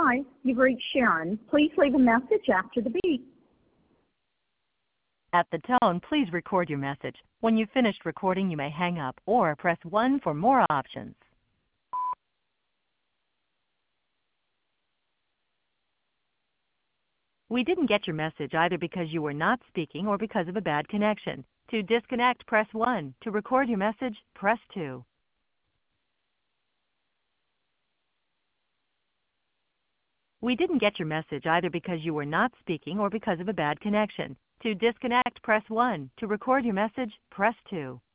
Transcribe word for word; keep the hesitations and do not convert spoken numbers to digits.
Hi, you've reached Sharon. Please leave a message after the beep. At the tone, please record your message. When you've finished recording, you may hang up or press one for more options. We didn't get your message either because you were not speaking or because of a bad connection. To disconnect, press one. To record your message, press two. We didn't get your message either because you were not speaking or because of a bad connection. To disconnect, press one. To record your message, press two.